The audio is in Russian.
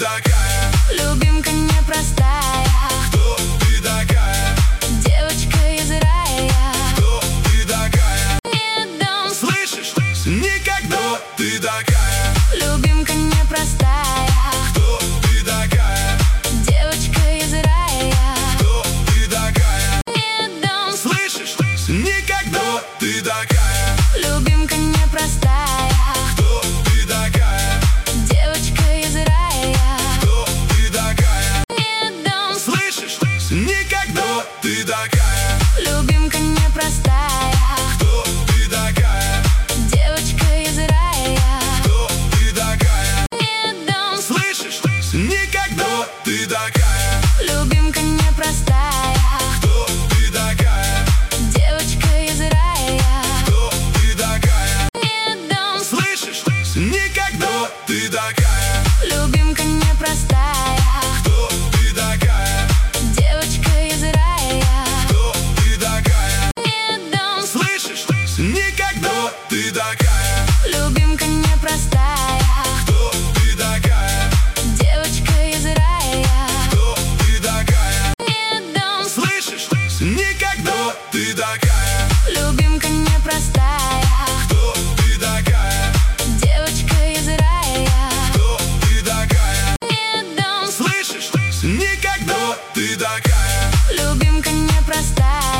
такая? Любимка непростая. Кто ты такая? Девочка из рая. Кто ты такая? Не дам. Слышишь? Никогда. Кто ты такая? Любимка непростая. Кто ты такая? Девочка из рая. Кто ты такая? Не дам. Слышишь? Никогда. Кто ты такая? Любимка непростая. Кто ты такая? Девочка из рая. Кто ты такая? Не дам. Слышишь? Никогда. Ты такая? Любимка непростая. Кто ты такая? Девочка из рая. Кто ты такая? Не дам. Слышишь? Никогда. Ты такая? Любимка непростая. Кто ты такая? Девочка из рая. Кто ты такая? Не дам. Слышишь? Никогда. Ты такая? Любимка непростая.